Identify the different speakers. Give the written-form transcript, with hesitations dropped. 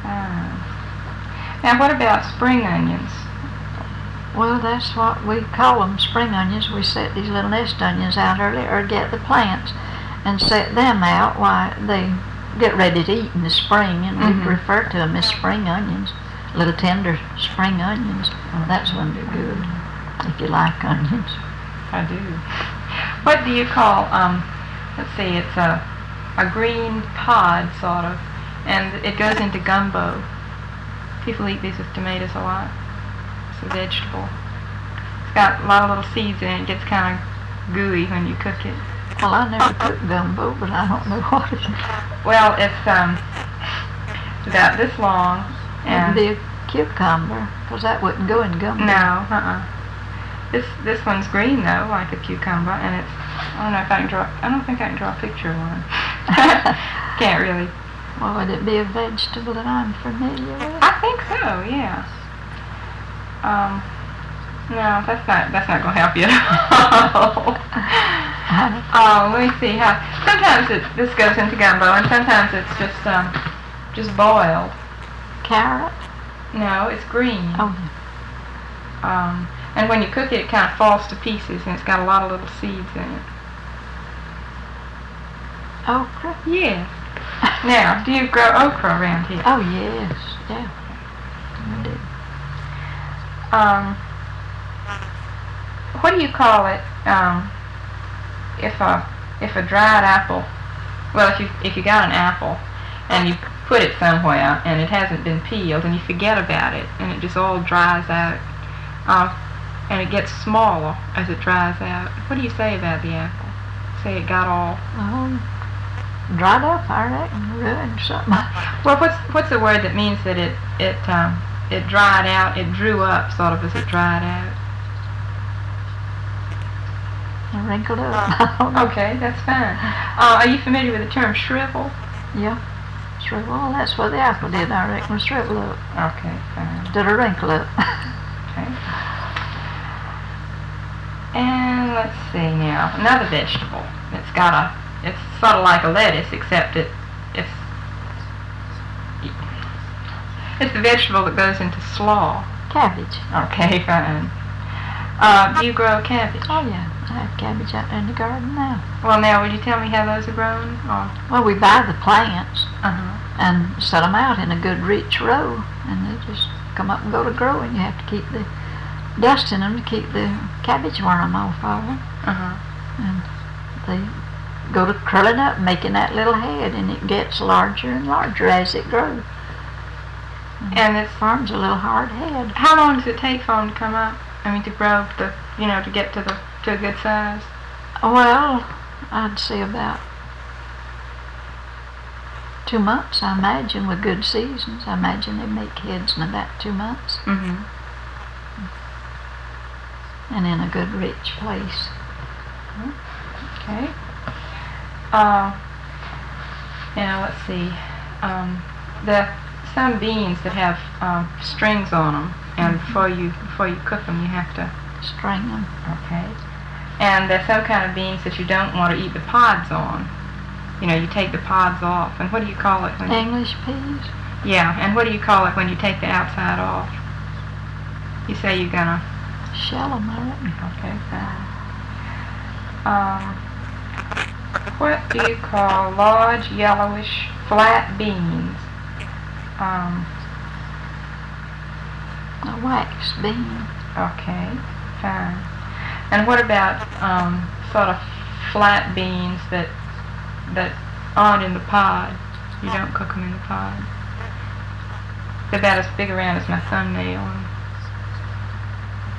Speaker 1: fine. Now, what about spring onions?
Speaker 2: Well, that's what we call them, spring onions. We set these little nest onions out early, or get the plants and set them out while they get ready to eat in the spring, and we refer to them as spring onions, little tender spring onions. That's when they're good, if you like onions.
Speaker 1: I do. What do you call, let's see, it's a green pod, sort of, and it goes into gumbo. People eat these with tomatoes a lot. It's a vegetable. It's got a lot of little seeds in it. It gets kind of gooey when you cook it.
Speaker 2: Well, I never cooked gumbo, but I don't know what it is.
Speaker 1: Well, it's about this long.
Speaker 2: And it'd be a cucumber, because that wouldn't go in gumbo.
Speaker 1: No, This one's green though, like a cucumber, and it's, I don't know if I can draw, I don't think I can draw a picture of one. Can't really.
Speaker 2: Well, would it be a vegetable that I'm familiar with?
Speaker 1: I think so, yes. No, that's not going to help you at all. Let me see how. Sometimes this goes into gumbo, and sometimes it's just boiled.
Speaker 2: Carrot?
Speaker 1: No, it's green.
Speaker 2: Oh.
Speaker 1: And when you cook it, it kind of falls to pieces, and it's got a lot of little seeds in it.
Speaker 2: Okra?
Speaker 1: Yes. Now, do you grow okra around here?
Speaker 2: Oh, yes. Yeah. I do.
Speaker 1: What do you call it? If a dried apple. Well, if you got an apple and you put it somewhere and it hasn't been peeled and you forget about it and it just all dries out, and it gets smaller as it dries out. What do you say about the apple? Say it got all
Speaker 2: dried up, I reckon, ruined something.
Speaker 1: Well, what's the word that means that it dried out, it drew up sort of as it dried out?
Speaker 2: Wrinkled up.
Speaker 1: Okay, that's fine. Are you familiar with the term shrivel?
Speaker 2: Yeah. Shrivel. Well, that's what the apple did, I reckon, shrivel up.
Speaker 1: Okay, fine.
Speaker 2: Did a wrinkle up.
Speaker 1: Okay. And let's see now, another vegetable. It's sort of like a lettuce, except it's the vegetable that goes into slaw.
Speaker 2: Cabbage.
Speaker 1: Okay, fine. Do you grow cabbage?
Speaker 2: Oh, yeah. I have cabbage out there in the garden now.
Speaker 1: Well, now, would you tell me how those are grown? Or?
Speaker 2: Well, we buy the plants and set them out in a good rich row, and they just come up and go to grow, and you have to keep the dust in them to keep the cabbage worm off of them. And they go to curling up, making that little head, and it gets larger and larger as it grows. And it forms a little hard head.
Speaker 1: How long does it take for them to come up? I mean, to grow to get to a good size?
Speaker 2: Well, I'd say about 2 months, I imagine, with good seasons. I imagine they make heads in about 2 months. And in a good rich place.
Speaker 1: Okay. Now let's see. There are some beans that have strings on them, and before you cook them, you have to
Speaker 2: string them.
Speaker 1: Okay. And there's some kind of beans that you don't want to eat the pods on. You take the pods off. And what do you call it?
Speaker 2: English peas.
Speaker 1: Yeah. And what do you call it when you take the outside off? You say you're gonna
Speaker 2: shell them, I reckon.
Speaker 1: Okay, fine. What do you call large, yellowish, flat beans?
Speaker 2: A wax bean.
Speaker 1: Okay, fine. And what about sort of flat beans that aren't in the pod? You don't cook them in the pod. They're about as big around as my thumbnail.